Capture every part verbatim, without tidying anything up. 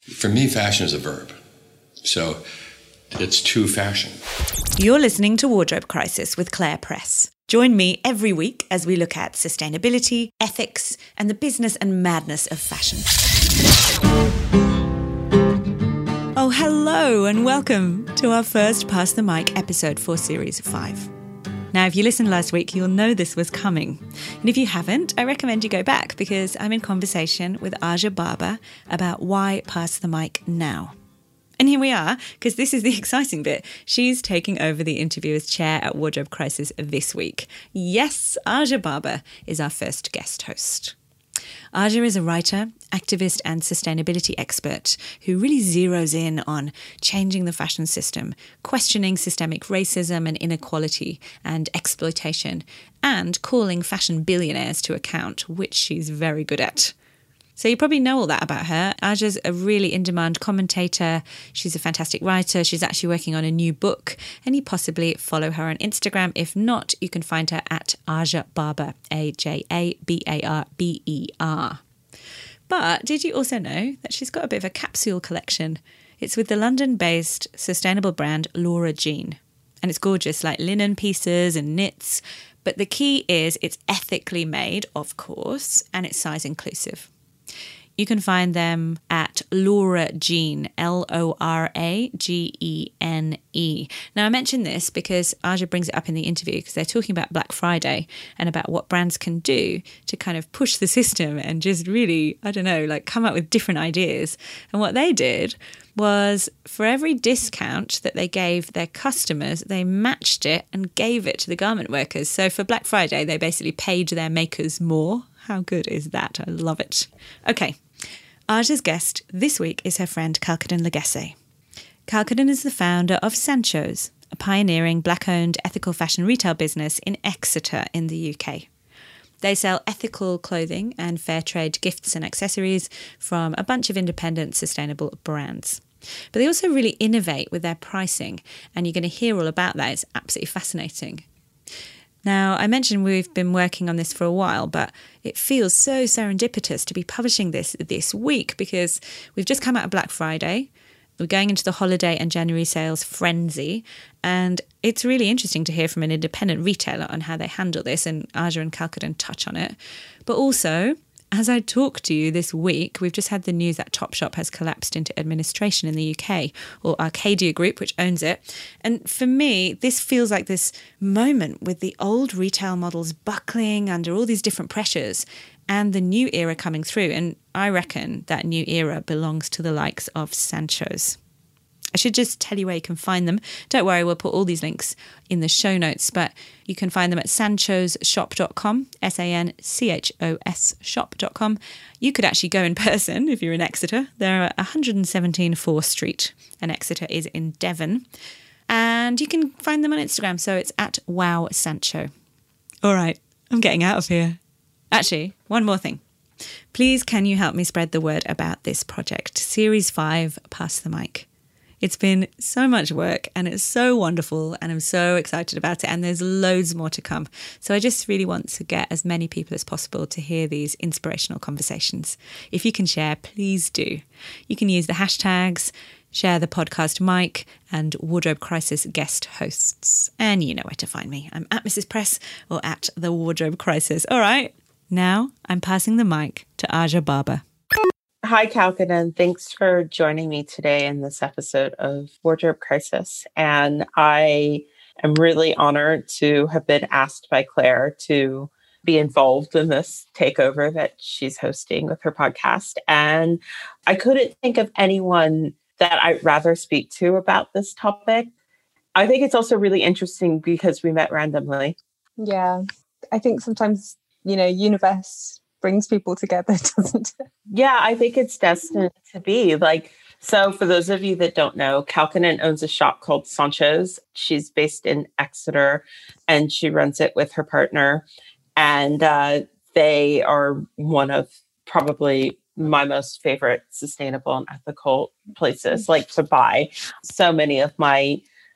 For me, fashion is a verb. So it's to fashion. You're listening to Wardrobe Crisis with Claire Press. Join me every week as we look at sustainability, ethics, and the business and madness of fashion. Oh, hello and welcome to our first Pass the Mic episode for Series five. Now, if you listened last week, you'll know this was coming. And if you haven't, I recommend you go back because I'm in conversation with Aja Barber about why pass the mic now. And here we are, because this is the exciting bit. She's taking over the interviewer's chair at Wardrobe Crisis this week. Yes, Aja Barber is our first guest host. Aja is a writer, activist and sustainability expert who really zeroes in on changing the fashion system, questioning systemic racism and inequality and exploitation, and calling fashion billionaires to account, which she's very good at. So you probably know all that about her. Aja's a really in-demand commentator. She's a fantastic writer. She's actually working on a new book. And you possibly follow her on Instagram. If not, you can find her at Aja Barber, A J A B A R B E R. But did you also know that she's got a bit of a capsule collection? It's with the London-based sustainable brand Laura Jean. And it's gorgeous, like linen pieces and knits. But the key is it's ethically made, of course, and it's size inclusive. You can find them at Laura Jean, L O R A G E N E. Now, I mention this because Aja brings it up in the interview because they're talking about Black Friday and about what brands can do to kind of push the system and just really, I don't know, like come up with different ideas. And what they did was for every discount that they gave their customers, they matched it and gave it to the garment workers. So for Black Friday, they basically paid their makers more. How good is that? I love it. Okay. Aja's guest this week is her friend Kalkadan Legesse. Kalkadan is the founder of Sancho's, a pioneering black-owned ethical fashion retail business in Exeter in the U K. They sell ethical clothing and fair trade gifts and accessories from a bunch of independent sustainable brands. But they also really innovate with their pricing, and you're going to hear all about that. It's absolutely fascinating. Now, I mentioned we've been working on this for a while, but it feels so serendipitous to be publishing this this week because we've just come out of Black Friday. We're going into the holiday and January sales frenzy, and it's really interesting to hear from an independent retailer on how they handle this, and Aja and Kalkadan touch on it. But also, as I talk to you this week, we've just had the news that Topshop has collapsed into administration in the U K, or Arcadia Group, which owns it. And for me, this feels like this moment with the old retail models buckling under all these different pressures and the new era coming through. And I reckon that new era belongs to the likes of Sancho's. I should just tell you where you can find them. Don't worry, we'll put all these links in the show notes, but you can find them at sanchos shop dot com, S A N C H O S shop dot com. You could actually go in person if you're in Exeter. They're at one seventeen Forth Street, and Exeter is in Devon. And you can find them on Instagram, so it's at Wow Sancho. All right, I'm getting out of here. Actually, one more thing. Please, can you help me spread the word about this project? Series five, Pass the Mic. It's been so much work and it's so wonderful and I'm so excited about it, and there's loads more to come. So I just really want to get as many people as possible to hear these inspirational conversations. If you can share, please do. You can use the hashtags, share the podcast mic, and Wardrobe Crisis guest hosts. And you know where to find me. I'm at Missus Press or at the Wardrobe Crisis. All right, now I'm passing the mic to Aja Barber. Hi, Kalkadan. Thanks for joining me today in this episode of Wardrobe Crisis. And I am really honored to have been asked by Claire to be involved in this takeover that she's hosting with her podcast. And I couldn't think of anyone that I'd rather speak to about this topic. I think it's also really interesting because we met randomly. Yeah, I think sometimes, you know, universe brings people together, doesn't it? Yeah, I think it's destined to be. Like, so for those of you that don't know, Kalkadan owns a shop called Sancho's. She's based in Exeter and she runs it with her partner. And uh, they are one of probably my most favorite sustainable and ethical places, like to buy. So many of my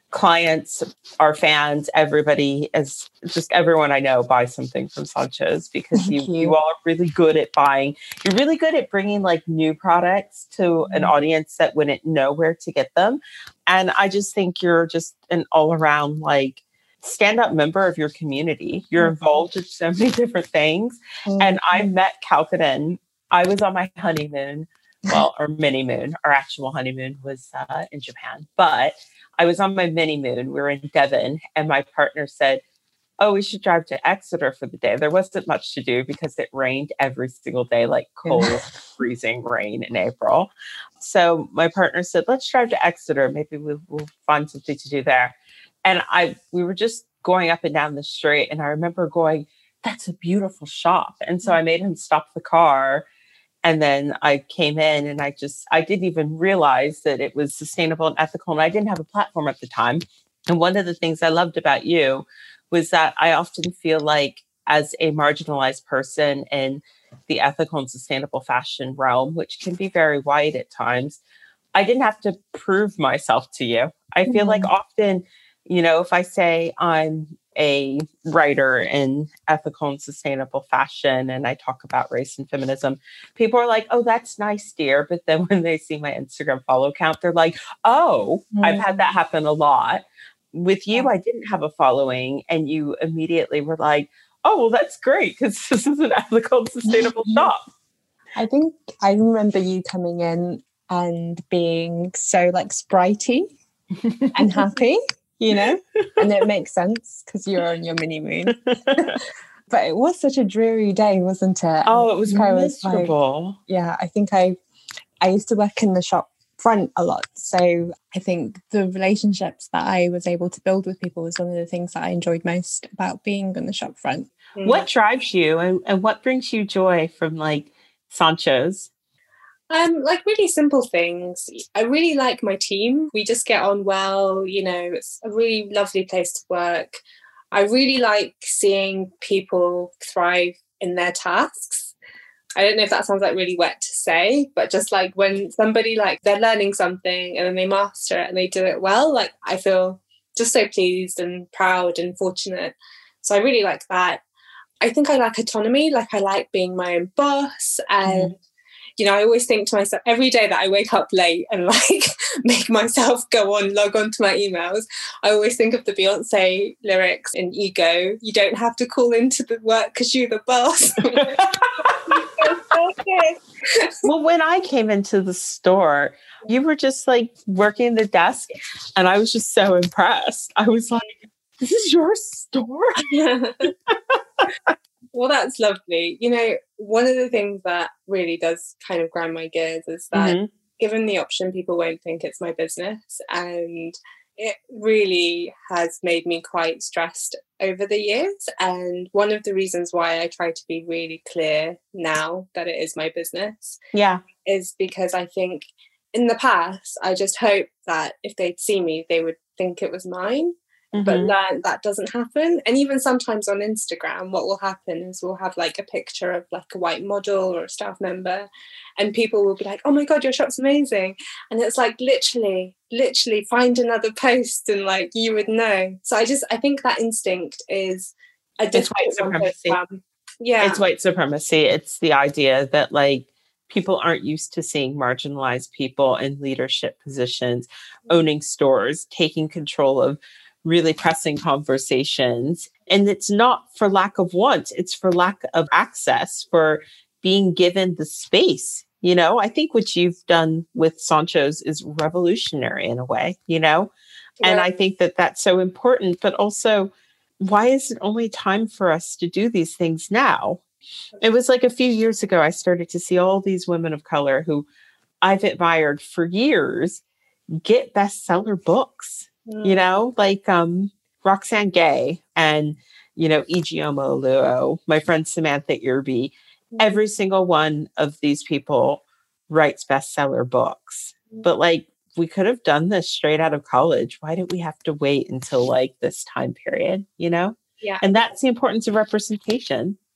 clients, our fans, everybody, as just everyone I know buys something from Sancho's because you, you you all are really good at buying. You're really good at bringing like new products to mm-hmm. an audience that wouldn't know where to get them. And I just think you're just an all around like stand-up member of your community. You're mm-hmm. involved in so many different things. Mm-hmm. And I met Kaukonen. I was on my honeymoon. Well, our mini moon, our actual honeymoon was uh, in Japan, but I was on my mini moon. We were in Devon, and my partner said, oh, we should drive to Exeter for the day. There wasn't much to do because it rained every single day, like cold, freezing rain in April. So my partner said, let's drive to Exeter. Maybe we'll, we'll find something to do there. And I, we were just going up and down the street, and I remember going, that's a beautiful shop. And so I made him stop the car. And then I came in and I just, I didn't even realize that it was sustainable and ethical. And I didn't have a platform at the time. And one of the things I loved about you was that I often feel like as a marginalized person in the ethical and sustainable fashion realm, which can be very wide at times, I didn't have to prove myself to you. I feel mm-hmm. like often, you know, if I say I'm a writer in ethical and sustainable fashion and I talk about race and feminism, people are like, oh, that's nice, dear. But then when they see my Instagram follow count, they're like, oh, mm-hmm. I've had that happen a lot. With you, I didn't have a following, and you immediately were like, oh, well, that's great because this is an ethical and sustainable shop. I think I remember you coming in and being so like spritey and happy. You know, and it makes sense because you're on your mini moon. But it was such a dreary day, wasn't it? Oh, it was miserable. Like, yeah, I think I I used to work in the shop front a lot. So I think the relationships that I was able to build with people was one of the things that I enjoyed most about being on the shop front. What drives you and, and what brings you joy from like Sancho's? Um, like really simple things. I really like my team. We just get on well. You know, it's a really lovely place to work. I really like seeing people thrive in their tasks. I don't know if that sounds like really wet to say, but just like when somebody like they're learning something and then they master it and they do it well, like I feel just so pleased and proud and fortunate. So I really like that. I think I like autonomy. Like I like being my own boss and mm. you know, I always think to myself every day that I wake up late and like make myself go on, log on to my emails. I always think of the Beyonce lyrics in Ego. You don't have to call into the work because you're the boss. Well, when I came into the store, you were just like working the desk and I was just so impressed. I was like, this is your store? Well, that's lovely. You know, one of the things that really does kind of grind my gears is that mm-hmm. given the option, people won't think it's my business. And it really has made me quite stressed over the years. And one of the reasons why I try to be really clear now that it is my business yeah, is because I think in the past, I just hoped that if they'd see me, they would think it was mine. Mm-hmm. But learn that doesn't happen. And even sometimes on Instagram, what will happen is we'll have like a picture of like a white model or a staff member and people will be like, oh my God, your shop's amazing. And it's like literally, literally find another post and like you would know. So I just, I think that instinct is a different white supremacy. One. Yeah. It's white supremacy. It's the idea that like people aren't used to seeing marginalized people in leadership positions, owning stores, taking control of really pressing conversations. And it's not for lack of want, it's for lack of access, for being given the space. You know, I think what you've done with Sancho's is revolutionary in a way, you know, yeah. And I think that that's so important, but also why is it only time for us to do these things now? It was like a few years ago, I started to see all these women of color who I've admired for years get bestseller books. You know, like um, Roxane Gay and, you know, Ijeoma Oluo, my friend Samantha Irby. Mm-hmm. Every single one of these people writes bestseller books. Mm-hmm. But like, we could have done this straight out of college. Why did we have to wait until like this time period, you know? Yeah. And that's the importance of representation.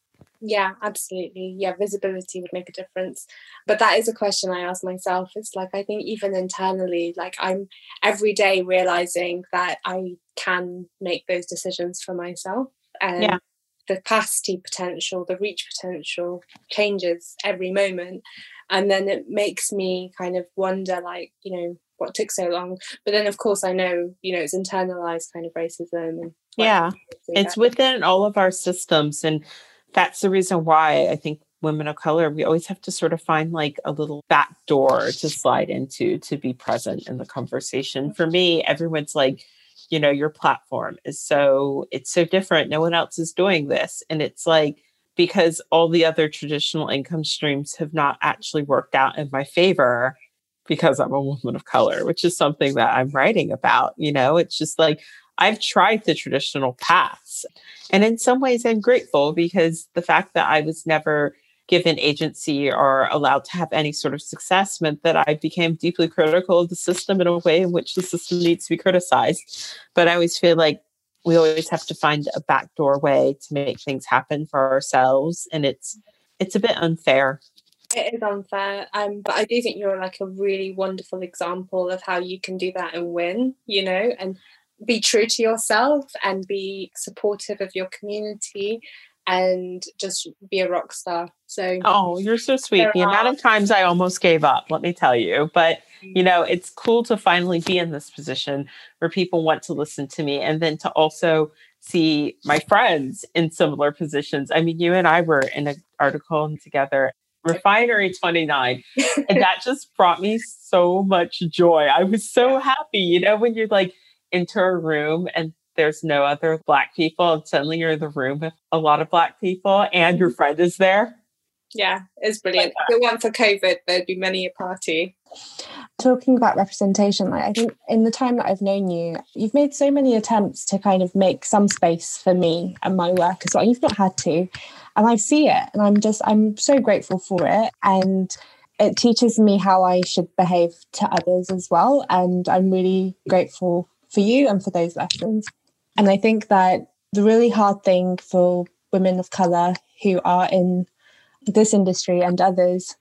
Yeah, absolutely. Yeah, visibility would make a difference. But that is a question I ask myself. It's like, I think even internally, like I'm every day realizing that I can make those decisions for myself. And Yeah. the capacity potential, the reach potential changes every moment. And then it makes me kind of wonder, like, you know, what took so long. But then, of course, I know, you know, it's internalized kind of racism. And yeah, it's within all of our systems. And that's the reason why I think women of color, we always have to sort of find like a little back door to slide into to be present in the conversation. For me, everyone's like, you know, your platform is so, it's so different. No one else is doing this. And it's like, because all the other traditional income streams have not actually worked out in my favor because I'm a woman of color, which is something that I'm writing about. You know, it's just like, I've tried the traditional paths. And in some ways, I'm grateful because the fact that I was never given agency or allowed to have any sort of success meant that I became deeply critical of the system in a way in which the system needs to be criticized. But I always feel like we always have to find a backdoor way to make things happen for ourselves. And it's it's a bit unfair. It is unfair. Um, but I do think you're like a really wonderful example of how you can do that and win, you know, and be true to yourself and be supportive of your community and just be a rock star. So, oh, you're so sweet. The are... amount of times I almost gave up, let me tell you. But, you know, it's cool to finally be in this position where people want to listen to me, and then to also see my friends in similar positions. I mean, you and I were in an article together, Refinery twenty-nine, and that just brought me so much joy. I was so happy, you know, when you're like into a room and there's no other Black people, and suddenly you're in the room with a lot of Black people and your friend is there. Yeah, it's brilliant. If it weren't for COVID, there'd be many a party. Talking about representation, like I think in the time that I've known you, you've made so many attempts to kind of make some space for me and my work as well. You've not had to. And I see it, and I'm just, I'm so grateful for it. And it teaches me how I should behave to others as well. And I'm really grateful for you and for those lessons. And I think that the really hard thing for women of colour who are in this industry and others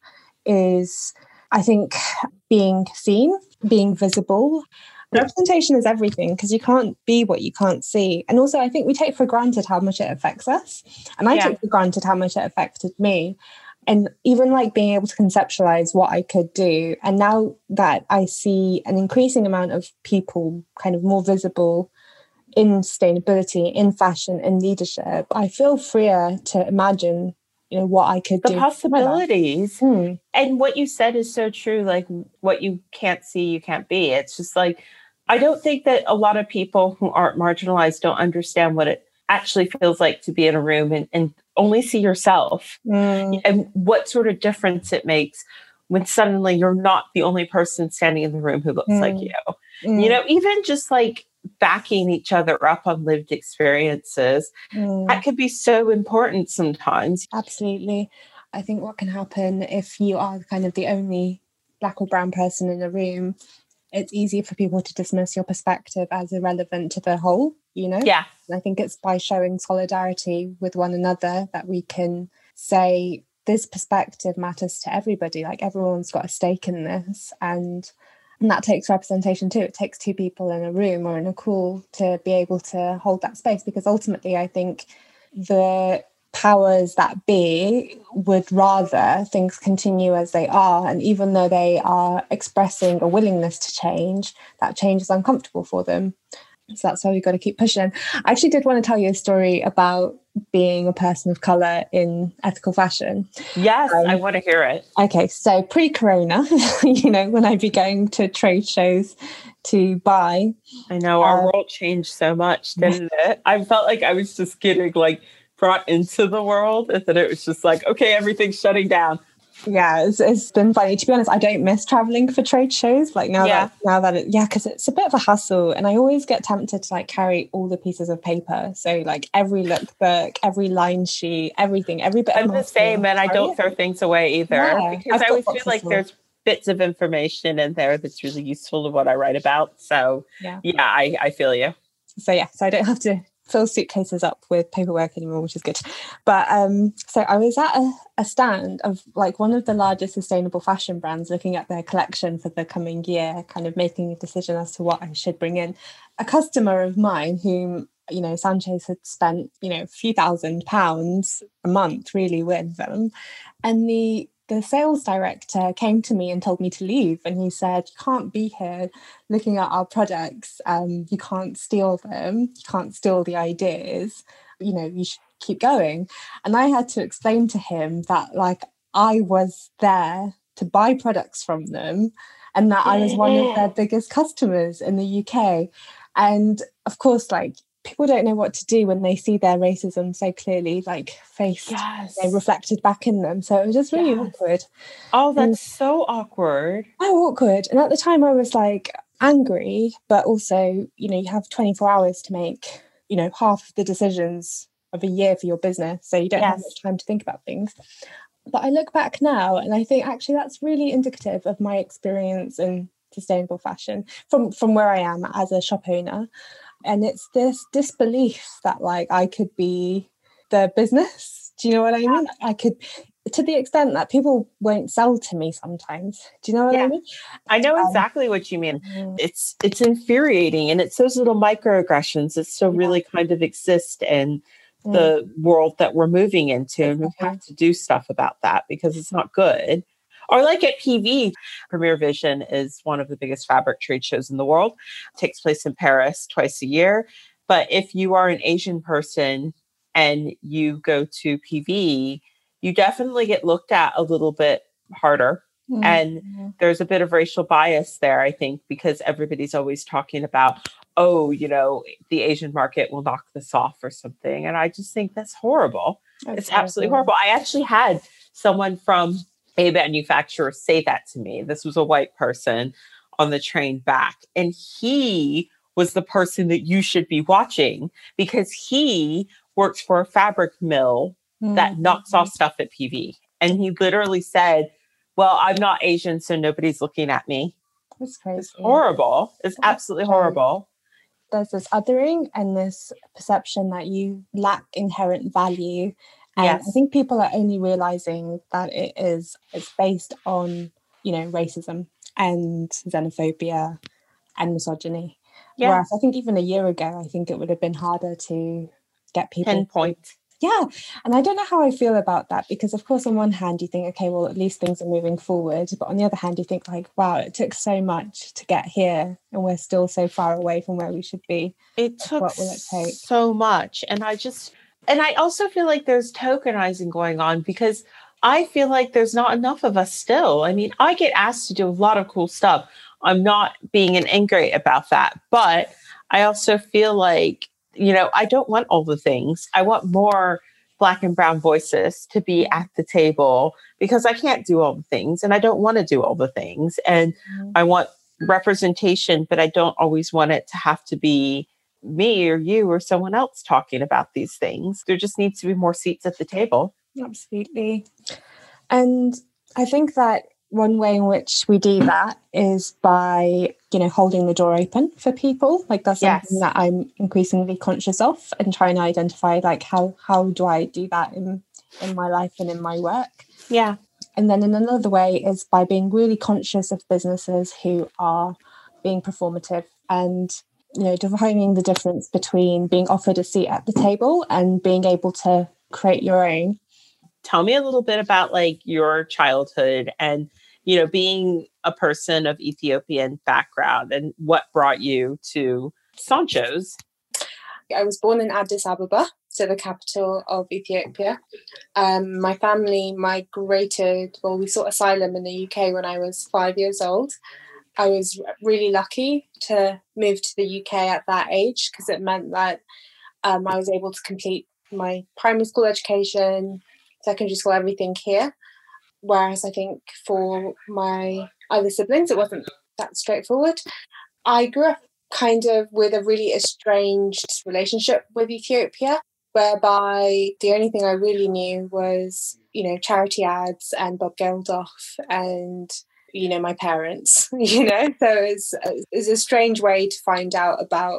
is, I think, being seen, being visible. Representation is everything, because you can't be what you can't see. And also, I think we take for granted how much it affects us. And I yeah. took for granted how much it affected me. And even like being able to conceptualize what I could do. And now that I see an increasing amount of people kind of more visible in sustainability, in fashion, in leadership, I feel freer to imagine, you know, what I could the do. The possibilities. Hmm. And what you said is so true. Like, what you can't see, you can't be. It's just like, I don't think that a lot of people who aren't marginalized don't understand what it actually feels like to be in a room and, and only see yourself mm. and what sort of difference it makes when suddenly you're not the only person standing in the room who looks mm. like you. Mm. You know, even just like backing each other up on lived experiences, mm. that could be so important sometimes. Absolutely. I think what can happen if you are kind of the only Black or brown person in a room, it's easy for people to dismiss your perspective as irrelevant to the whole, you know? Yeah. And I think it's by showing solidarity with one another that we can say this perspective matters to everybody. Like, everyone's got a stake in this. And, and that takes representation too. It takes two people in a room or in a call to be able to hold that space, because ultimately I think the powers that be would rather things continue as they are, and even though they are expressing a willingness to change, that change is uncomfortable for them. So that's why we've got to keep pushing. I actually did want to tell you a story about being a person of colour in ethical fashion. Yes, um, I want to hear it. Okay, so pre-corona, you know, when I'd be going to trade shows to buy. I know, our uh, world changed so much, didn't it? I felt like I was just getting like brought into the world, and then it was just like, okay, everything's shutting down. Yeah, it's, it's been funny. To be honest, I don't miss traveling for trade shows. Like now yeah. that now that it, yeah, because it's a bit of a hassle, and I always get tempted to like carry all the pieces of paper. So like every lookbook, every line sheet, everything, every bit. I'm of the same, and I don't throw things away either yeah, because I've I always feel like there's bits of information in there that's really useful to what I write about. So yeah, yeah I, I feel you. So yeah, so I don't have to fill suitcases up with paperwork anymore, which is good. But um, so I was at a, a stand of like one of the largest sustainable fashion brands, looking at their collection for the coming year, kind of making a decision as to what I should bring in. A customer of mine whom, you know, Sanchez had spent, you know, a few thousand pounds a month really with them. And the the sales director came to me and told me to leave. And he said, you can't be here looking at our products. Um, you can't steal them. You can't steal the ideas. You know, you should keep going. And I had to explain to him that, like, I was there to buy products from them and that I was one of their biggest customers in the U K. And of course, like, people don't know what to do when they see their racism so clearly, like, faced, Yes. you know, reflected back in them. So it was just really Yes. awkward. Oh, that's And so awkward. so awkward. And at the time I was like angry, but also, you know, you have twenty-four hours to make, you know, half of the decisions of a year for your business. So you don't have Yes. much time to think about things. But I look back now and I think actually that's really indicative of my experience in sustainable fashion from, from where I am as a shop owner. And it's this disbelief that, like, I could be the business. Do you know what I mean? I could, to the extent that people won't sell to me sometimes. Do you know what Yeah. I mean? I know Um, exactly what you mean. Mm. It's it's infuriating, and it's those little microaggressions that still Yeah. really kind of exist in Mm. the world that we're moving into, and we Exactly. have to do stuff about that because it's not good. Or like at P V, Premier Vision is one of the biggest fabric trade shows in the world. It takes place in Paris twice a year. But if you are an Asian person and you go to P V, you definitely get looked at a little bit harder. Mm. And there's a bit of racial bias there, I think, because everybody's always talking about, oh, you know, the Asian market will knock this off or something. And I just think that's horrible. It's absolutely horrible. I actually had someone from a manufacturer say that to me. This was a white person on the train back. And he was the person that you should be watching because he works for a fabric mill that knocks off stuff at P V. And he literally said, well, I'm not Asian, so nobody's looking at me. It's crazy. It's horrible. It's absolutely horrible. There's this othering and this perception that you lack inherent value. And Yes. I think people are only realizing that it is it's based on, you know, racism and xenophobia and misogyny. Yeah. Whereas I think even a year ago, I think it would have been harder to get people to- Pinpoint. Yeah. And I don't know how I feel about that because, of course, on one hand, you think, okay, well, at least things are moving forward. But on the other hand, you think like, wow, it took so much to get here and we're still so far away from where we should be. It took What will it take? so much. And I just, and I also feel like there's tokenizing going on because I feel like there's not enough of us still. I mean, I get asked to do a lot of cool stuff. I'm not being an ingrate about that. But I also feel like, you know, I don't want all the things. I want more Black and brown voices to be at the table because I can't do all the things and I don't want to do all the things. And Mm-hmm. I want representation, but I don't always want it to have to be me or you or someone else talking about these things. There just needs to be more seats at the table. Absolutely. And I think that one way in which we do that is by, you know, holding the door open for people. Like that's Yes. something that I'm increasingly conscious of and trying to identify like how how do I do that in in my life and in my work. Yeah. And then in another way is by being really conscious of businesses who are being performative and, you know, defining the difference between being offered a seat at the table and being able to create your own. Tell me a little bit about like your childhood and, you know, being a person of Ethiopian background and what brought you to Sancho's. I was born in Addis Ababa, so the capital of Ethiopia. Um, my family migrated, well, we sought asylum in the U K when I was five years old. I was really lucky to move to the U K at that age because it meant that um, I was able to complete my primary school education, secondary school, everything here. Whereas I think for my other siblings, it wasn't that straightforward. I grew up kind of with a really estranged relationship with Ethiopia, whereby the only thing I really knew was, you know, charity ads and Bob Geldof and, you know, my parents, you know. So it's, it's a strange way to find out about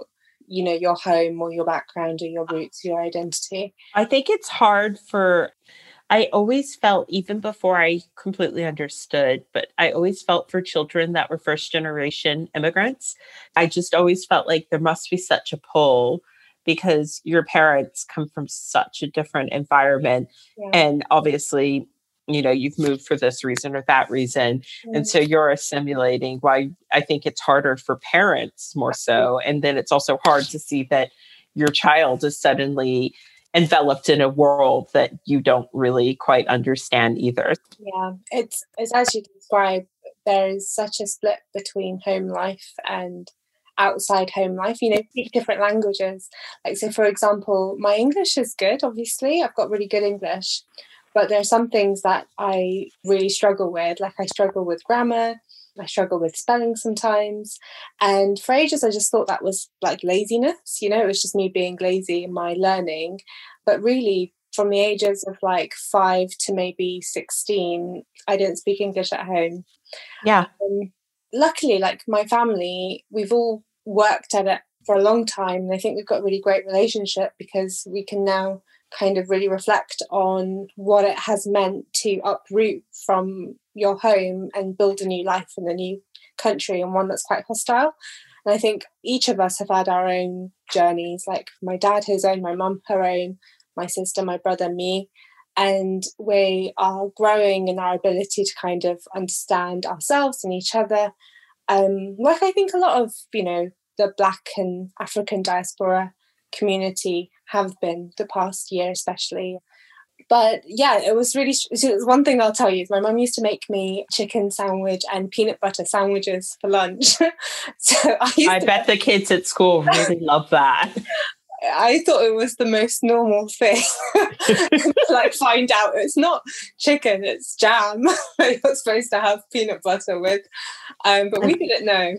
you know, your home or your background or your roots, your identity. I think it's hard for, I always felt, even before I completely understood, but I always felt for children that were first generation immigrants. I just always felt like there must be such a pull because your parents come from such a different environment. Yeah. And obviously, you know, you've moved for this reason or that reason. Mm. And so you're assimilating. Why I think it's harder for parents more so. And then it's also hard to see that your child is suddenly enveloped in a world that you don't really quite understand either. Yeah, it's it's as you described, there is such a split between home life and outside home life. You know, speak different languages. Like, so for example, my English is good, obviously. I've got really good English. But there are some things that I really struggle with. Like I struggle with grammar. I struggle with spelling sometimes. And for ages, I just thought that was like laziness. You know, it was just me being lazy in my learning. But really, from the ages of like five to maybe sixteen, I didn't speak English at home. Yeah. Um, luckily, like my family, we've all worked at it for a long time. And I think we've got a really great relationship because we can now kind of really reflect on what it has meant to uproot from your home and build a new life in a new country and one that's quite hostile. And I think each of us have had our own journeys, like my dad his own, my mum her own, my sister, my brother, me. And we are growing in our ability to kind of understand ourselves and each other. Um, like I think a lot of, you know, the Black and African diaspora community have been the past year especially. But yeah, it was really, it was one thing I'll tell you is my mum used to make me chicken sandwich and peanut butter sandwiches for lunch. so I, used I to, bet the kids at school really love that. I thought it was the most normal thing to like find out it's not chicken, it's jam that you're supposed to have peanut butter with. Um, but we didn't know.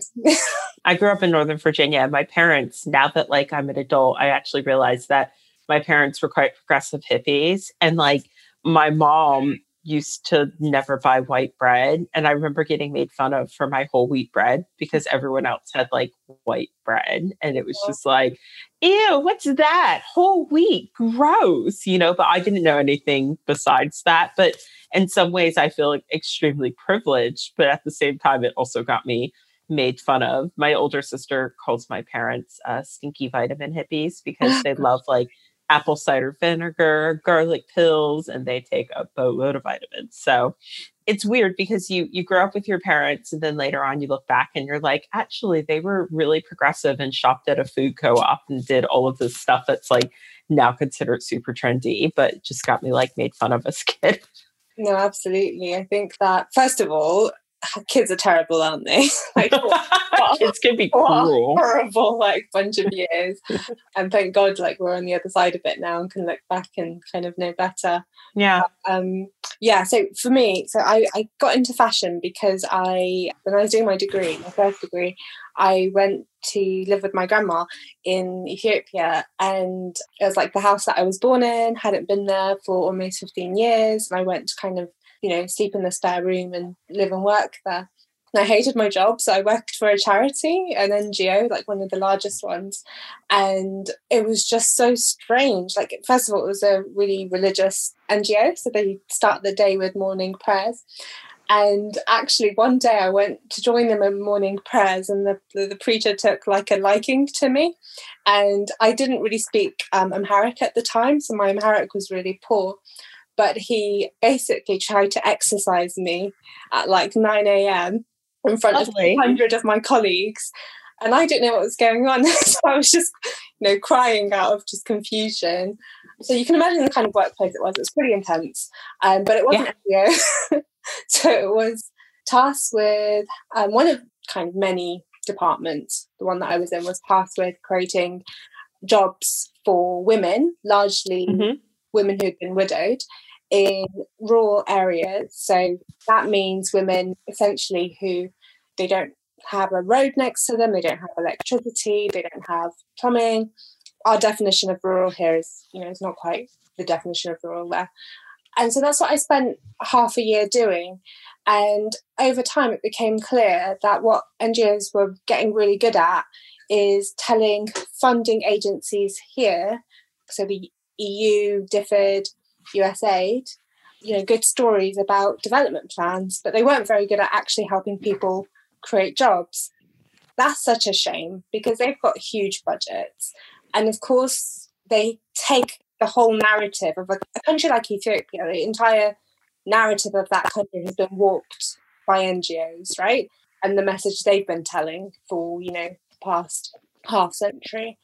I grew up in Northern Virginia. My parents, now that like I'm an adult, I actually realized that my parents were quite progressive hippies. And like my mom used to never buy white bread. And I remember getting made fun of for my whole wheat bread because everyone else had like white bread. And it was just like, ew, what's that? Whole wheat, gross, you know, but I didn't know anything besides that. But in some ways I feel like extremely privileged, but at the same time, it also got me made fun of. My older sister calls my parents uh, stinky vitamin hippies because they love like apple cider vinegar, garlic pills, and they take a boatload of vitamins. So it's weird because you you grow up with your parents and then later on you look back and you're like, actually, they were really progressive and shopped at a food co-op and did all of this stuff that's like now considered super trendy, but just got me like made fun of as a kid. No, absolutely. I think that, first of all, kids are terrible, aren't they? Like, what, kids can be cruel. Horrible, like bunch of years. And thank God, like we're on the other side of it now and can look back and kind of know better. Yeah. Um. Yeah. So for me, so I, I got into fashion because I, when I was doing my degree, my first degree, I went to live with my grandma in Ethiopia, and it was like the house that I was born in. Hadn't been there for almost fifteen years, and I went to kind of, you know, sleep in the spare room and live and work there. And I hated my job, so I worked for a charity, an N G O, like one of the largest ones. And it was just so strange. Like, first of all, it was a really religious N G O, so they start the day with morning prayers. And actually, one day I went to join them in morning prayers, and the, the, the preacher took like a liking to me. And I didn't really speak um, Amharic at the time, so my Amharic was really poor. But he basically tried to exercise me at like nine a.m. in front Lovely. of a hundred of my colleagues. And I didn't know what was going on. So I was just, you know, crying out of just confusion. So you can imagine the kind of workplace it was. It was pretty intense. Um, but it wasn't yeah. N G O. So it was tasked with um, one of kind of many departments. The one that I was in was tasked with creating jobs for women, largely mm-hmm. women who'd been widowed, in rural areas. So that means women essentially who they don't have a road next to them, they don't have electricity, they don't have plumbing. Our definition of rural here is, you know, it's not quite the definition of rural there. And so that's what I spent half a year doing. And over time, it became clear that what N G Os were getting really good at is telling funding agencies here, so the E U, DFID, U S A I D, you know, good stories about development plans, but they weren't very good at actually helping people create jobs. That's such a shame because they've got huge budgets. And of course, they take the whole narrative of a, a country like Ethiopia, the entire narrative of that country has been warped by N G Os, right? And the message they've been telling for, you know, the past half century.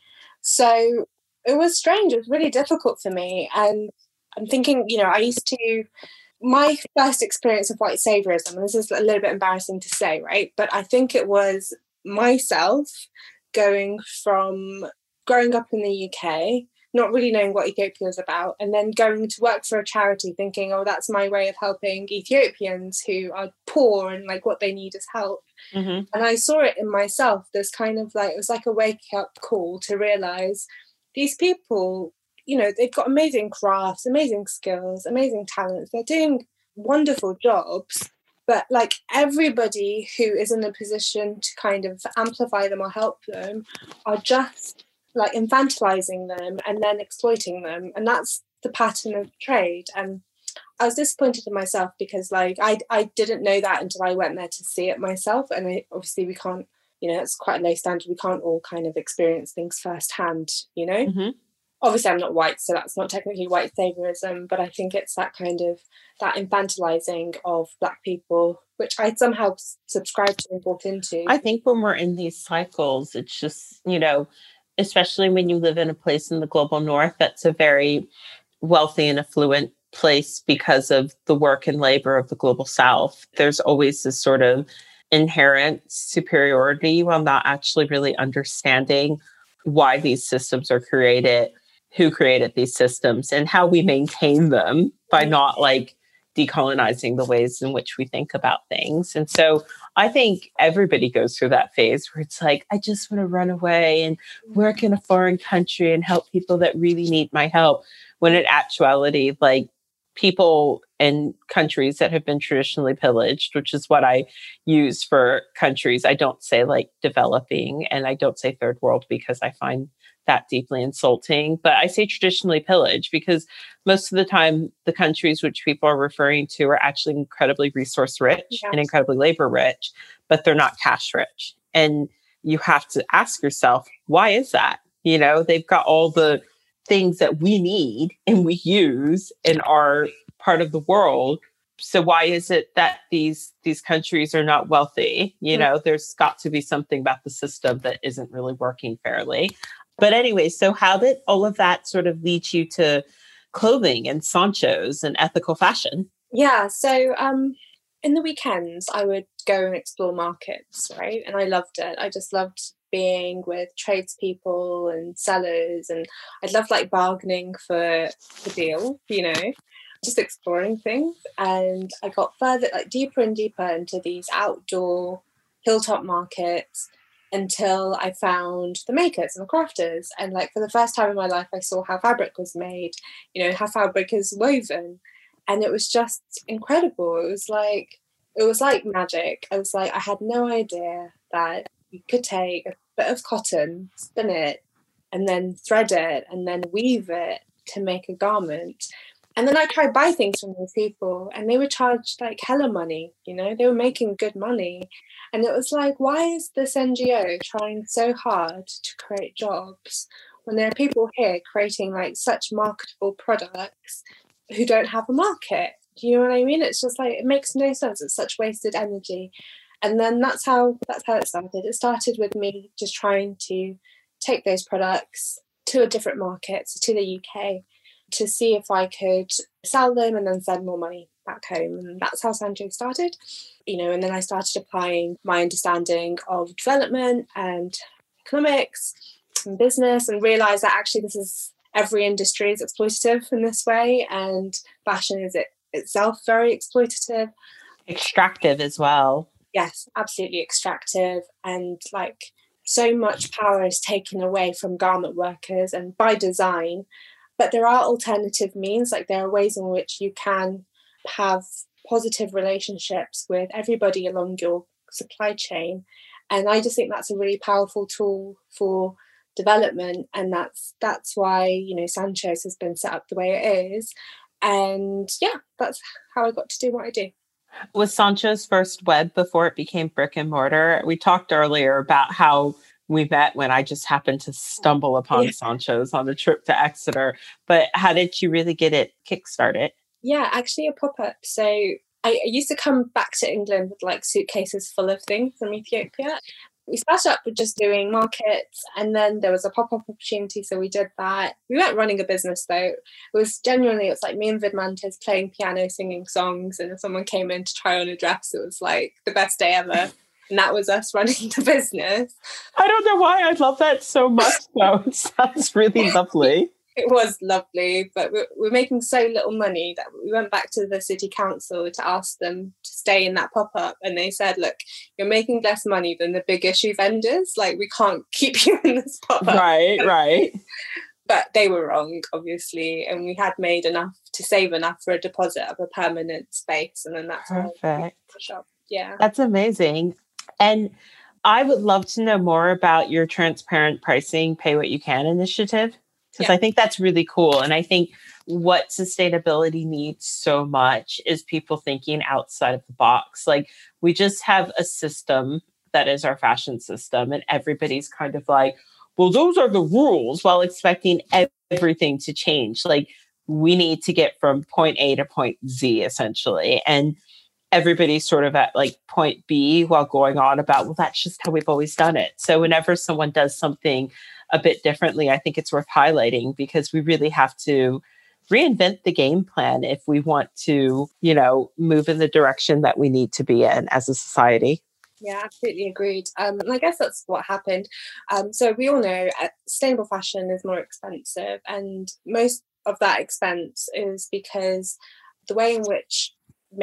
So it was strange. It was really difficult for me. And I'm thinking, you know, I used to, my first experience of white saviorism, and this is a little bit embarrassing to say, right? But I think it was myself going from growing up in the U K, not really knowing what Ethiopia was about, and then going to work for a charity thinking, oh, that's my way of helping Ethiopians who are poor and like what they need is help. Mm-hmm. And I saw it in myself, this kind of like, it was like a wake up call to realize these people, you know, they've got amazing crafts, amazing skills, amazing talents. They're doing wonderful jobs, but like everybody who is in a position to kind of amplify them or help them are just like infantilizing them and then exploiting them. And that's the pattern of trade. And I was disappointed in myself because like I I didn't know that until I went there to see it myself. And I, obviously we can't, you know, it's quite a low standard. We can't all kind of experience things firsthand, you know. Mm-hmm. Obviously I'm not white, so that's not technically white saviorism, but I think it's that kind of, that infantilizing of Black people, which I somehow subscribe to and bought into. I think when we're in these cycles, it's just, you know, especially when you live in a place in the global north that's a very wealthy and affluent place because of the work and labor of the global south, there's always this sort of inherent superiority while not actually really understanding why these systems are created, who created these systems, and how we maintain them by not like decolonizing the ways in which we think about things. And so I think everybody goes through that phase where it's like, I just want to run away and work in a foreign country and help people that really need my help. When in actuality, like people in countries that have been traditionally pillaged, which is what I use for countries. I don't say like developing and I don't say third world because I find that deeply insulting, but I say traditionally pillaged because most of the time the countries which people are referring to are actually incredibly resource rich yes. and incredibly labor rich, but they're not cash rich. And you have to ask yourself, why is that? You know, they've got all the things that we need and we use in our part of the world. So why is it that these these countries are not wealthy? You know, mm-hmm. there's got to be something about the system that isn't really working fairly. But anyway, so how did all of that sort of lead you to clothing and Sanchos and ethical fashion? Yeah, so um, in the weekends, I would go and explore markets, right? And I loved it. I just loved being with tradespeople and sellers. And I loved like bargaining for the deal, you know, just exploring things. And I got further, like deeper and deeper into these outdoor hilltop markets until I found the makers and the crafters. And like for the first time in my life, I saw how fabric was made, you know, how fabric is woven. And it was just incredible. It was like, it was like magic. I was like, I had no idea that you could take a bit of cotton, spin it, and then thread it, and then weave it to make a garment. And then I tried buy things from these people and they were charged like hella money, you know, they were making good money. And it was like, why is this N G O trying so hard to create jobs when there are people here creating like such marketable products who don't have a market? Do you know what I mean? It's just like, it makes no sense. It's such wasted energy. And then that's how, that's how it started. It started with me just trying to take those products to a different market, so to the U K, to see if I could sell them and then send more money back home. And that's how Sancho started, you know, and then I started applying my understanding of development and economics and business and realised that actually this is, every industry is exploitative in this way, and fashion is it itself very exploitative. Extractive as well. Yes, absolutely extractive. And like so much power is taken away from garment workers and by design. But there are alternative means, like there are ways in which you can have positive relationships with everybody along your supply chain And I just think that's a really powerful tool for development. And that's that's why, you know, Sancho's has been set up the way it is. And yeah, that's how I got to do what I do. Was Sancho's first web before it became brick and mortar? We talked earlier about how we met when I just happened to stumble upon yeah. Sancho's on a trip to Exeter. But how did you really get it kickstarted? Yeah, actually a pop-up. So I, I used to come back to England with like suitcases full of things from Ethiopia. We started up with just doing markets, and then there was a pop-up opportunity, so we did that. We weren't running a business though. It was genuinely, it was like me and Vidmantes playing piano, singing songs, and if someone came in to try on a dress, it was like the best day ever. And that was us running the business. I don't know why I love that so much though. It sounds really lovely. It was lovely, but we're, we're making so little money that we went back to the city council to ask them to stay in that pop-up. And they said, look, you're making less money than the big issue vendors. Like, we can't keep you in this pop-up. Right, right. But they were wrong, obviously. And we had made enough to save enough for a deposit of a permanent space. And then that's perfect. The shop. Yeah. That's amazing. And I would love to know more about your transparent pricing, pay what you can initiative. Because yeah. I think that's really cool. And I think what sustainability needs so much is people thinking outside of the box. Like, we just have a system that is our fashion system, and everybody's kind of like, well, those are the rules, while expecting everything to change. Like, we need to get from point A to point Z, essentially. And everybody's sort of at like point B while going on about, well, that's just how we've always done it. So whenever someone does something a bit differently, I think it's worth highlighting, because we really have to reinvent the game plan if we want to, you know, move in the direction that we need to be in as a society. Yeah, absolutely agreed. Um, and I guess that's what happened. Um, so we all know uh, sustainable fashion is more expensive, and most of that expense is because the way in which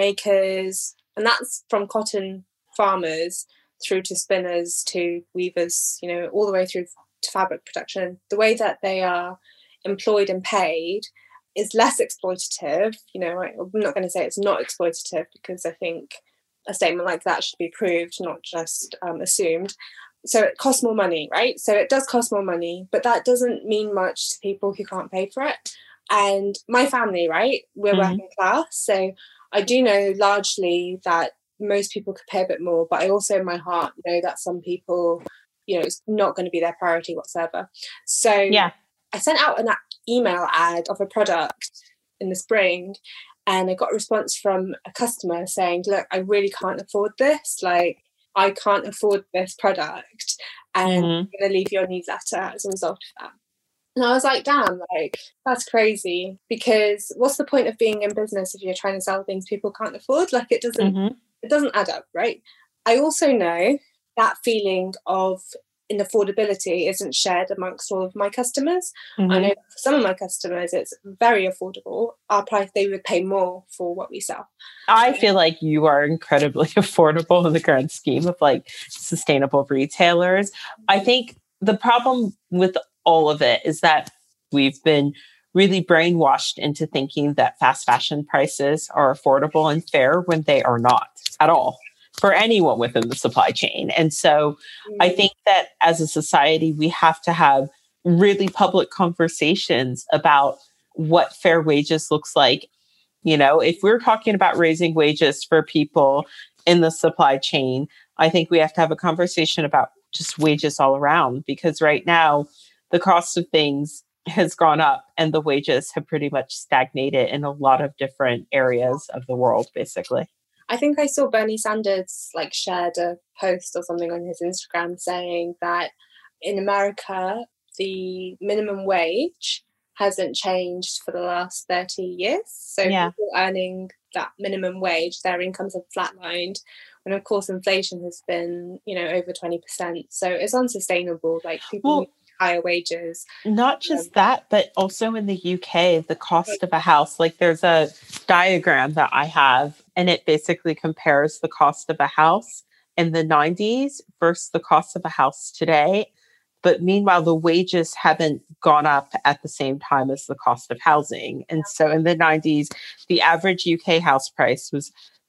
makers, and that's from cotton farmers through to spinners to weavers, you know, all the way through to fabric production, the way that they are employed and paid is less exploitative. You know, I'm not going to say it's not exploitative, because I think a statement like that should be proved, not just um, assumed. So it costs more money, right? So it does cost more money, but that doesn't mean much to people who can't pay for it. And my family, right, we're mm-hmm. working class, so I do know largely that most people could pay a bit more, but I also in my heart know that some people, you know, it's not going to be their priority whatsoever. So yeah, I sent out an email ad of a product in the spring, and I got a response from a customer saying, look, I really can't afford this. Like, I can't afford this product, and mm-hmm. I'm going to leave your newsletter as a result of that. And I was like, damn, like, that's crazy, because what's the point of being in business if you're trying to sell things people can't afford? Like, it doesn't, mm-hmm. it doesn't add up, right? I also know that feeling of inaffordability isn't shared amongst all of my customers. Mm-hmm. I know for some of my customers, it's very affordable. Our price, they would pay more for what we sell. I feel like you are incredibly affordable in the grand scheme of like sustainable retailers. I think the problem with all of it is that we've been really brainwashed into thinking that fast fashion prices are affordable and fair when they are not at all for anyone within the supply chain. And so mm-hmm. I think that as a society, we have to have really public conversations about what fair wages looks like. You know, if we're talking about raising wages for people in the supply chain, I think we have to have a conversation about just wages all around, because right now the cost of things has gone up and the wages have pretty much stagnated in a lot of different areas of the world, basically. I think I saw Bernie Sanders like shared a post or something on his Instagram saying that in America, the minimum wage hasn't changed for the last thirty years. So yeah. people earning that minimum wage, their incomes have flatlined. And of course, inflation has been, you know, over twenty percent. So it's unsustainable. Like, people well, need higher wages. Not just um, that, but also in the U K, the cost of a house. Like, there's a diagram that I have, and it basically compares the cost of a house in the nineties versus the cost of a house today. But meanwhile, the wages haven't gone up at the same time as the cost of housing. And so in the nineties, the average U K house price was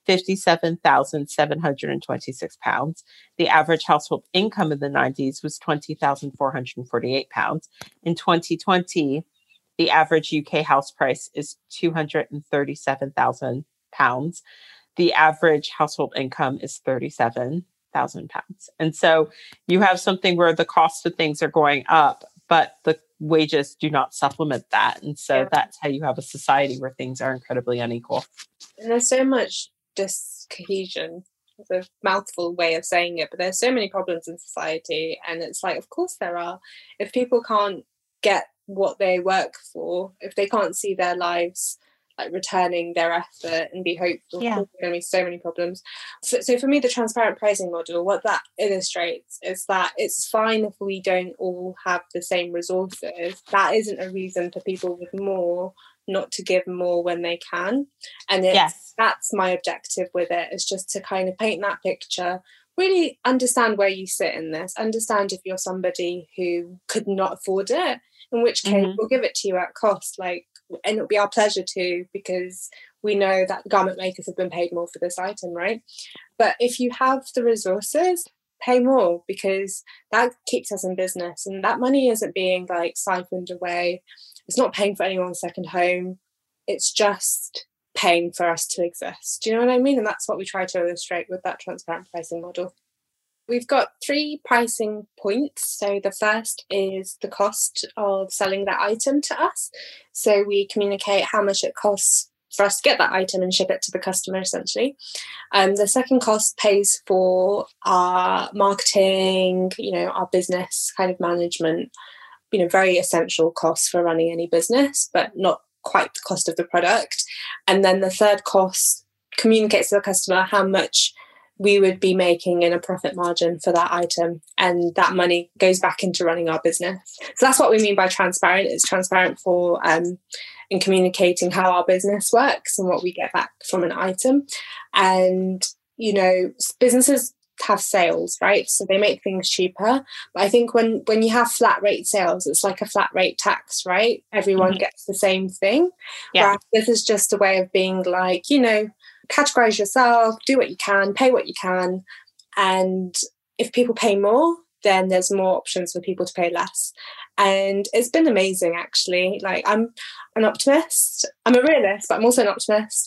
fifty-seven thousand seven hundred twenty-six pounds. The average household income in the nineties was twenty thousand four hundred forty-eight pounds. In twenty twenty, the average U K house price is two hundred thirty-seven thousand pounds. The average household income is thirty-seven thousand pounds. And so you have something where the cost of things are going up, but the wages do not supplement that. And so yeah. that's how you have a society where things are incredibly unequal. And there's so much discohesion. It's a mouthful way of saying it, but there's so many problems in society. And it's like, of course there are. If people can't get what they work for, if they can't see their lives like returning their effort and be hopeful, yeah. there's going to be so many problems. So, so for me, the transparent pricing model, what that illustrates is that it's fine if we don't all have the same resources. That isn't a reason for people with more not to give more when they can. And it's, yes. that's my objective with it, is just to kind of paint that picture, really understand where you sit in this, understand if you're somebody who could not afford it, in which case mm-hmm. we'll give it to you at cost, like, and it'll be our pleasure to, because we know that garment makers have been paid more for this item, right? But if you have the resources, pay more, because that keeps us in business, and that money isn't being like siphoned away. It's not paying for anyone's second home. It's just paying for us to exist. Do you know what I mean? And that's what we try to illustrate with that transparent pricing model. We've got three pricing points. So the first is the cost of selling that item to us. So we communicate how much it costs for us to get that item and ship it to the customer, essentially. Um, the second cost pays for our marketing, you know, our business kind of management, you know, very essential costs for running any business, but not quite the cost of the product. And then the third cost communicates to the customer how much we would be making in a profit margin for that item, and that money goes back into running our business. So that's what we mean by transparent. It's transparent for um, in communicating how our business works and what we get back from an item. And, you know, businesses have sales, right? So they make things cheaper. But I think when when you have flat rate sales, it's like a flat rate tax, right? Everyone mm-hmm. gets the same thing. Yeah. Whereas this is just a way of being like, you know, categorize yourself, do what you can, pay what you can. And if people pay more, then there's more options for people to pay less. And it's been amazing, actually. Like, I'm an optimist. I'm a realist, but I'm also an optimist.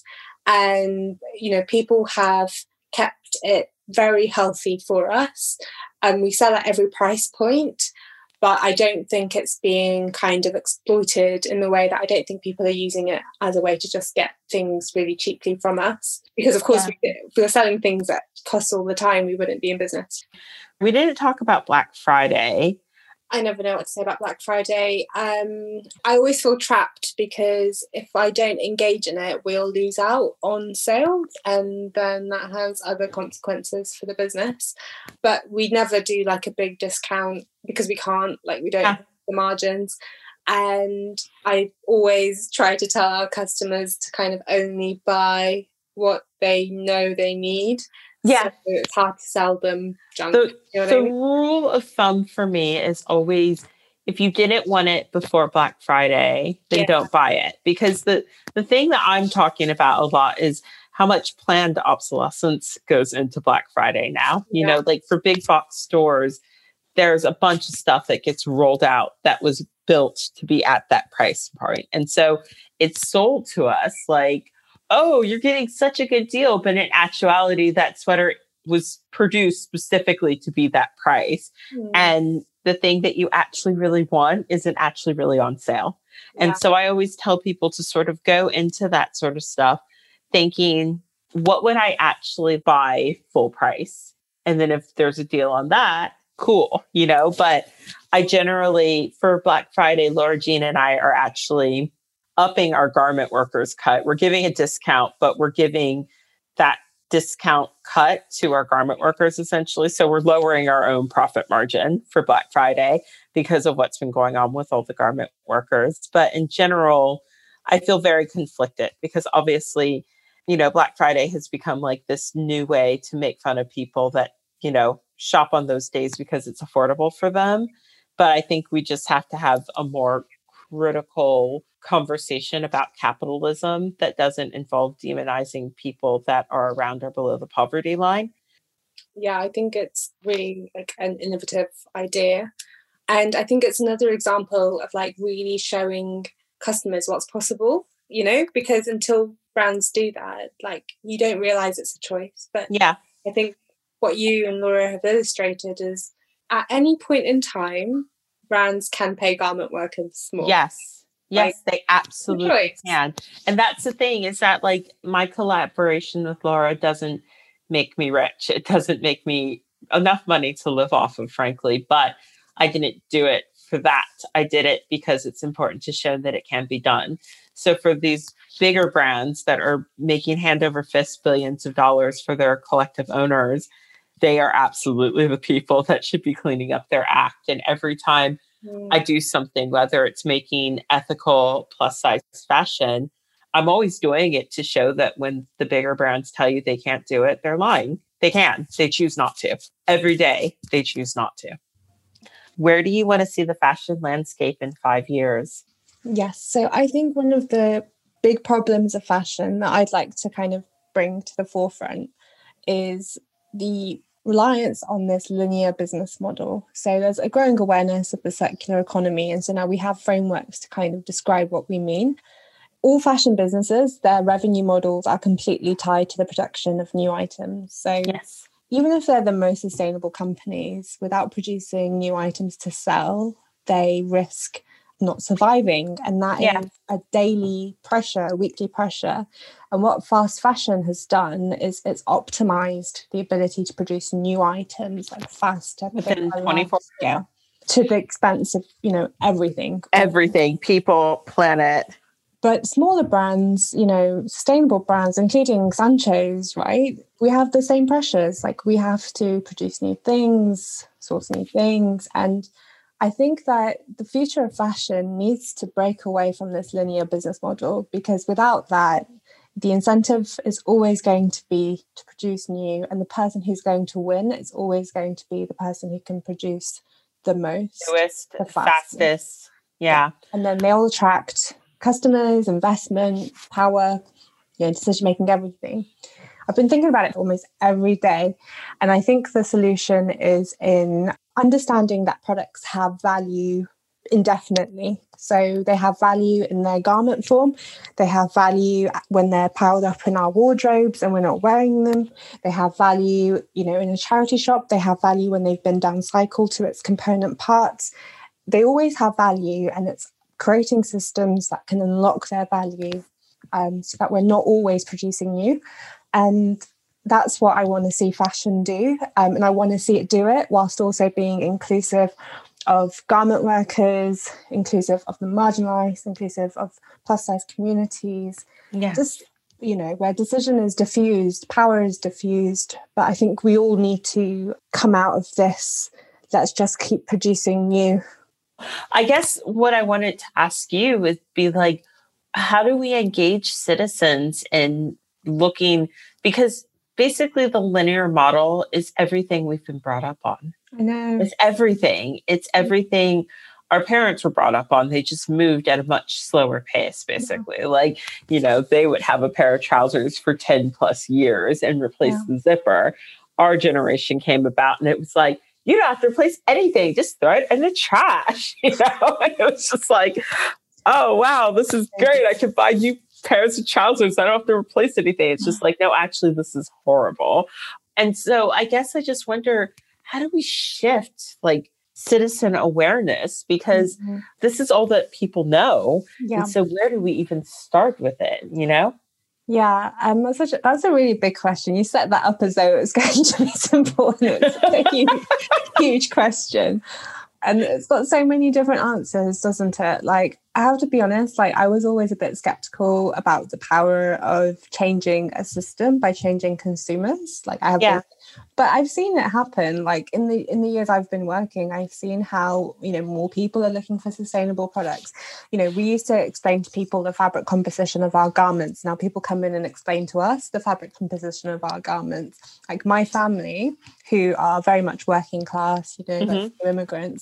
And, you know, people have kept it very healthy for us. And we sell at every price point. But I don't think it's being kind of exploited in the way that I don't think people are using it as a way to just get things really cheaply from us. Because, of course, yeah. we, if we were selling things that cost all the time, we wouldn't be in business. We didn't talk about Black Friday. I never know what to say about Black Friday. Um, I always feel trapped, because if I don't engage in it, we'll lose out on sales, and then that has other consequences for the business. But we never do like a big discount, because we can't, like we don't yeah. have the margins. And I always try to tell our customers to kind of only buy what they know they need. Yeah. So it's hard to sell them junk. The, you know the I mean? rule of thumb for me is always, if you didn't want it before Black Friday, then yeah. don't buy it. Because the, the thing that I'm talking about a lot is how much planned obsolescence goes into Black Friday now. You yeah. know, like for big box stores, there's a bunch of stuff that gets rolled out that was built to be at that price point. And so it's sold to us like, oh, you're getting such a good deal. But in actuality, that sweater was produced specifically to be that price. Mm. And the thing that you actually really want isn't actually really on sale. Yeah. And so I always tell people to sort of go into that sort of stuff thinking, what would I actually buy full price? And then if there's a deal on that, cool, you know, but I generally, for Black Friday, Laura Jean and I are actually upping our garment workers cut. We're giving a discount, but we're giving that discount cut to our garment workers, essentially. So we're lowering our own profit margin for Black Friday because of what's been going on with all the garment workers. But in general, I feel very conflicted, because obviously, you know, Black Friday has become like this new way to make fun of people that, you know, shop on those days because it's affordable for them. But I think we just have to have a more critical conversation about capitalism that doesn't involve demonizing people that are around or below the poverty line. Yeah, I think it's really like an innovative idea. And I think it's another example of like really showing customers what's possible, you know, because until brands do that, like you don't realize it's a choice. But yeah, I think what you and Laura have illustrated is at any point in time, brands can pay garment workers more. Yes. Yes, like, they absolutely can. And that's the thing is that like my collaboration with Laura doesn't make me rich. It doesn't make me enough money to live off of, frankly, but I didn't do it for that. I did it because it's important to show that it can be done. So for these bigger brands that are making hand over fist billions of dollars for their collective owners, they are absolutely the people that should be cleaning up their act. And every time mm. I do something, whether it's making ethical plus size fashion, I'm always doing it to show that when the bigger brands tell you they can't do it, they're lying. They can. They choose not to. Every day, they choose not to. Where do you want to see the fashion landscape in five years? Yes. So I think one of the big problems of fashion that I'd like to kind of bring to the forefront is the reliance on this linear business model. So there's a growing awareness of the circular economy. And so now we have frameworks to kind of describe what we mean. All fashion businesses, their revenue models are completely tied to the production of new items. So yes. even if they're the most sustainable companies, without producing new items to sell, they risk not surviving. And that yeah. is a daily pressure, a weekly pressure. And what fast fashion has done is it's optimized the ability to produce new items like faster within twenty-four hours to the expense of, you know, everything. Everything, people, planet. But smaller brands, you know, sustainable brands, including Sancho's, right? We have the same pressures. Like we have to produce new things, source new things. And I think that the future of fashion needs to break away from this linear business model, because without that, the incentive is always going to be to produce new. And the person who's going to win is always going to be the person who can produce the most. Newest, the fastest. fastest. Yeah. And then they all attract customers, investment, power, you know, decision making, everything. I've been thinking about it almost every day. And I think the solution is in understanding that products have value indefinitely. So they have value in their garment form. They have value when they're piled up in our wardrobes and we're not wearing them. They have value, you know, in a charity shop. They have value when they've been downcycled to its component parts. They always have value, and it's creating systems that can unlock their value um, so that we're not always producing new. And that's what I want to see fashion do. Um, and I want to see it do it whilst also being inclusive of garment workers, inclusive of the marginalised, inclusive of plus size communities. Yeah. Just, you know, where decision is diffused, power is diffused. But I think we all need to come out of this. Let's just keep producing new. I guess what I wanted to ask you would be like, how do we engage citizens in looking, because basically the linear model is everything we've been brought up on. I know. It's everything. It's everything our parents were brought up on. They just moved at a much slower pace, basically. Yeah. Like, you know, they would have a pair of trousers for ten plus years and replace yeah. the zipper. Our generation came about and it was like, you don't have to replace anything. Just throw it in the trash, you know? And it was just like, oh, wow, this is great. I can buy new pairs of trousers. I don't have to replace anything. It's just like, no, actually, this is horrible. And so I guess I just wonder, how do we shift like citizen awareness? Because mm-hmm. this is all that people know. Yeah. And so where do we even start with it, you know? Yeah, um, that's, such a, that's a really big question. You set that up as though it was going to be simple, and it's a huge, huge question. And it's got so many different answers, doesn't it? Like, I have to be honest, like I was always a bit skeptical about the power of changing a system by changing consumers. Like I have yeah. been, but I've seen it happen. Like in the in the years I've been working, I've seen how, you know, more people are looking for sustainable products. You know, we used to explain to people the fabric composition of our garments. Now people come in and explain to us the fabric composition of our garments. Like my family, who are very much working class, you know, mm-hmm. like immigrants,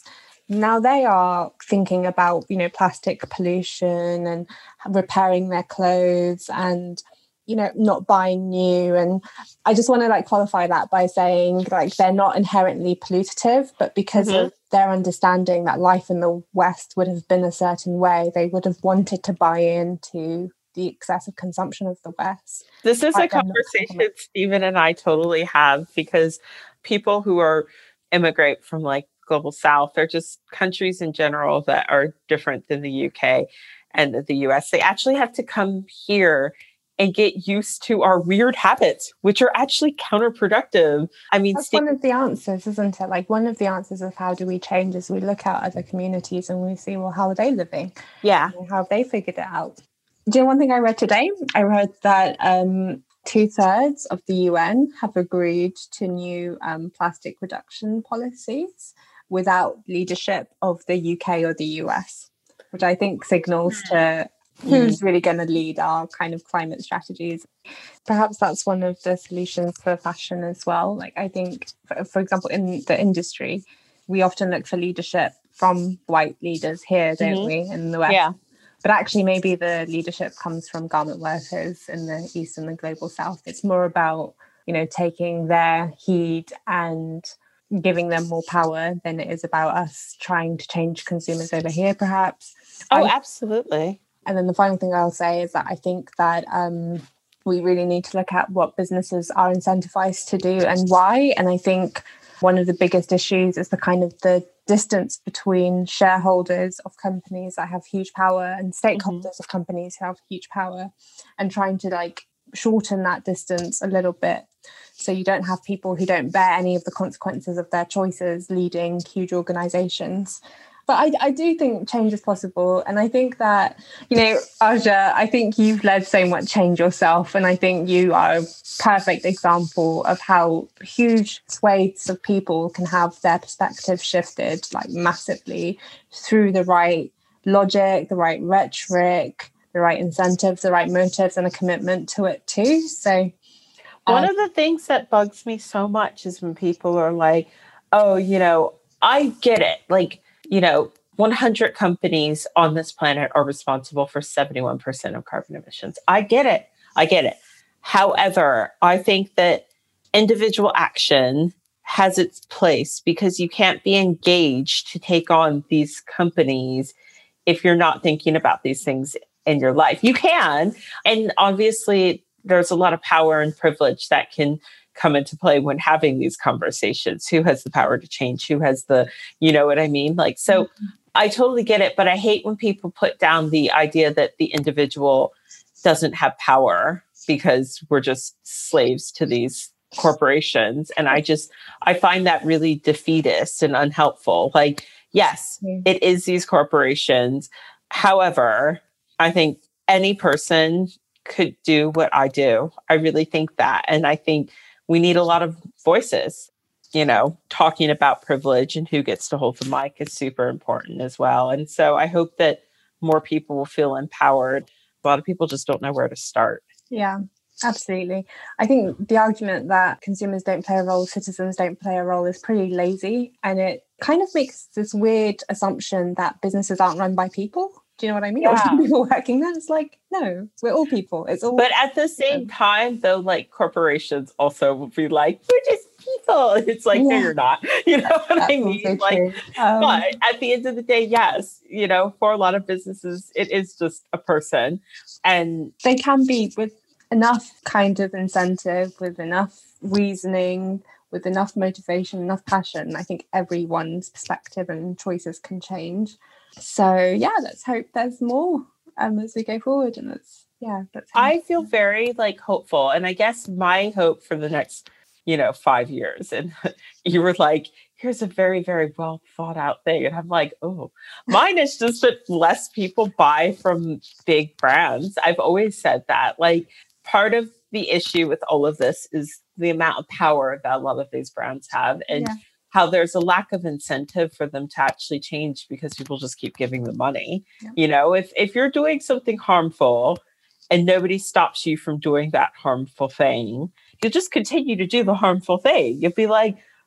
now they are thinking about, you know, plastic pollution and repairing their clothes and, you know, not buying new. And I just want to like qualify that by saying like they're not inherently pollutive, but because mm-hmm. of their understanding that life in the West would have been a certain way, they would have wanted to buy into the excessive consumption of the West. This is a conversation Stephen and I totally have, because people who are immigrate from like global South or just countries in general that are different than the U K and the U S, they actually have to come here and get used to our weird habits, which are actually counterproductive. I mean, that's Steve- one of the answers, isn't it? Like one of the answers of how do we change is we look at other communities and we see, well, how are they living? Yeah. How have they figured it out? Do you know one thing I read today? I read that um, two thirds of the U N have agreed to new um, plastic reduction policies without leadership of the U K or the U S, which I think signals to who's really going to lead our kind of climate strategies. Perhaps that's one of the solutions for fashion as well. Like I think, for, for example, in the industry, we often look for leadership from white leaders here, don't mm-hmm. we, in the West? Yeah. But actually, maybe the leadership comes from garment workers in the East and the global South. It's more about, you know, taking their heed and giving them more power than it is about us trying to change consumers over here, perhaps. Oh, I, absolutely. And then the final thing I'll say is that I think that um, we really need to look at what businesses are incentivized to do and why. And I think one of the biggest issues is the kind of the distance between shareholders of companies that have huge power and stakeholders mm-hmm. of companies who have huge power, and trying to like shorten that distance a little bit so you don't have people who don't bear any of the consequences of their choices leading huge organizations. But I, I do think change is possible. And I think that, you know, Aja, I think you've led so much change yourself. And I think you are a perfect example of how huge swathes of people can have their perspective shifted like massively through the right logic, the right rhetoric, the right incentives, the right motives, and a commitment to it too. So uh, one of the things that bugs me so much is when people are like, oh, you know, I get it. Like, you know, one hundred companies on this planet are responsible for seventy-one percent of carbon emissions. I get it. I get it. However, I think that individual action has its place, because you can't be engaged to take on these companies if you're not thinking about these things in your life. You can. And obviously, there's a lot of power and privilege that can come into play when having these conversations. Who has the power to change? Who has the, you know what I mean? Like, so mm-hmm. I totally get it, but I hate when people put down the idea that the individual doesn't have power because we're just slaves to these corporations. And I just, I find that really defeatist and unhelpful. Like, yes, mm-hmm. it is these corporations. However, I think any person could do what I do. I really think that. And I think we need a lot of voices, you know, talking about privilege, and who gets to hold the mic is super important as well. And so I hope that more people will feel empowered. A lot of people just don't know where to start. Yeah, absolutely. I think the argument that consumers don't play a role, citizens don't play a role, is pretty lazy. And it kind of makes this weird assumption that businesses aren't run by people. Do you know what I mean? Yeah. Or people working there. It's like, no, we're all people. It's all. But at the same time, though, like corporations also will be like, we're just people. It's like, yeah. no, you're not. You know what That's I mean? Like, um, but at the end of the day, yes, you know, for a lot of businesses, it is just a person, and they can be with enough kind of incentive, with enough reasoning, with enough motivation, enough passion. I think everyone's perspective and choices can change. So yeah, let's hope there's more um, as we go forward. And that's, yeah. That's I feel very like hopeful. And I guess my hope for the next, you know, five years. And you were like, here's a very, very well thought out thing. And I'm like, oh, mine is just that less people buy from big brands. I've always said that. Like, part of the issue with all of this is the amount of power that a lot of these brands have. And yeah. how there's a lack of incentive for them to actually change because people just keep giving them money. Yeah. You know, if, if you're doing something harmful and nobody stops you from doing that harmful thing, you'll just continue to do the harmful thing. You'll be like,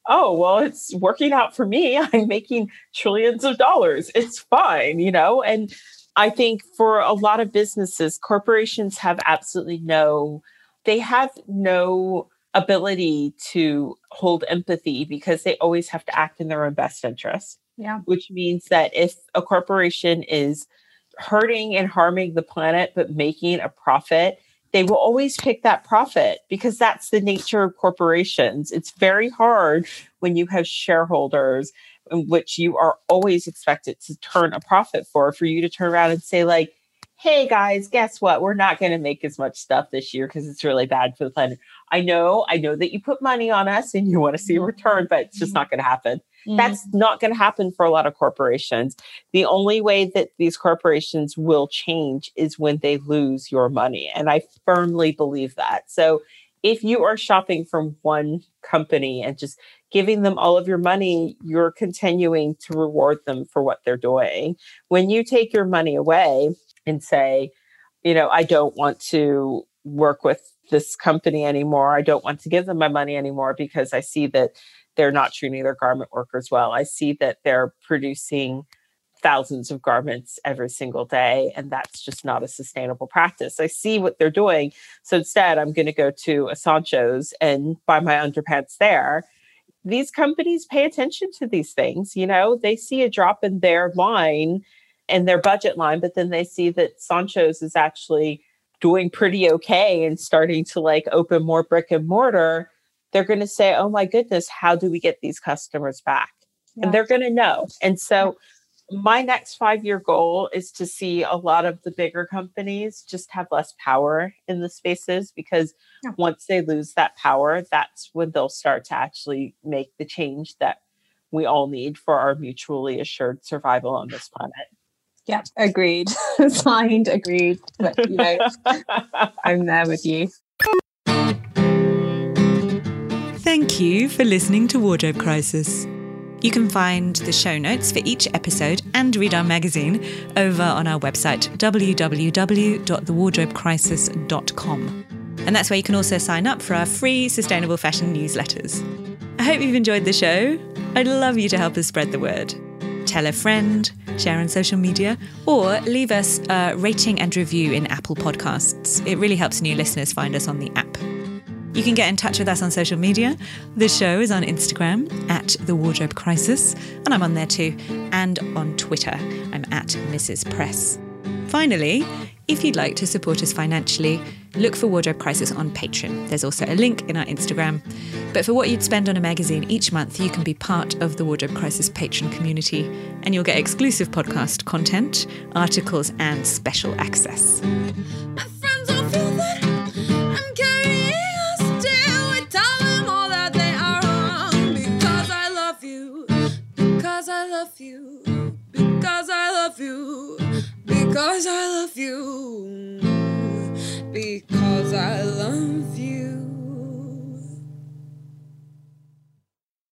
oh, well, it's working out for me. I'm making trillions of dollars. It's fine, you know? And I think for a lot of businesses, corporations have absolutely no, they have no ability to hold empathy because they always have to act in their own best interest. Yeah. Which means that if a corporation is hurting and harming the planet, but making a profit, they will always pick that profit because that's the nature of corporations. It's very hard when you have shareholders in which you are always expected to turn a profit for, for you to turn around and say like, hey guys, guess what? We're not going to make as much stuff this year because it's really bad for the planet. I know, I know that you put money on us and you want to see a return, but it's just not going to happen. Mm-hmm. That's not going to happen for a lot of corporations. The only way that these corporations will change is when they lose your money. And I firmly believe that. So if you are shopping from one company and just giving them all of your money, you're continuing to reward them for what they're doing. When you take your money away and say, you know, I don't want to work with this company anymore. I don't want to give them my money anymore because I see that they're not treating their garment workers well. I see that they're producing thousands of garments every single day, and that's just not a sustainable practice. I see what they're doing. So instead, I'm going to go to a Sancho's and buy my underpants there. These companies pay attention to these things. You know, they see a drop in their line and their budget line, but then they see that Sancho's is actually doing pretty okay and starting to like open more brick and mortar. They're going to say, oh my goodness, how do we get these customers back? Yeah. And they're going to know. And so my next five-year goal is to see a lot of the bigger companies just have less power in the spaces, because yeah. once they lose that power, that's when they'll start to actually make the change that we all need for our mutually assured survival on this planet. Yeah, agreed. Signed, agreed. But, you know, I'm there with you. Thank you for listening to Wardrobe Crisis. You can find the show notes for each episode and read our magazine over on our website, w w w dot the wardrobe crisis dot com. And that's where you can also sign up for our free sustainable fashion newsletters. I hope you've enjoyed the show. I'd love you to help us spread the word. Tell a friend, share on social media, or leave us a rating and review in Apple Podcasts. It really helps new listeners find us on the app. You can get in touch with us on social media. The show is on Instagram at The Wardrobe Crisis, and I'm on there too, and on Twitter. I'm at Missus Press. Finally, if you'd like to support us financially, look for Wardrobe Crisis on Patreon. There's also a link in our Instagram. But for what you'd spend on a magazine each month, you can be part of the Wardrobe Crisis Patreon community, and you'll get exclusive podcast content, articles, and special access. My friends all feel that I'm carrying a still. I tell them all that they are wrong because I love you, because I love you, because I love you, because I love you, because I love you.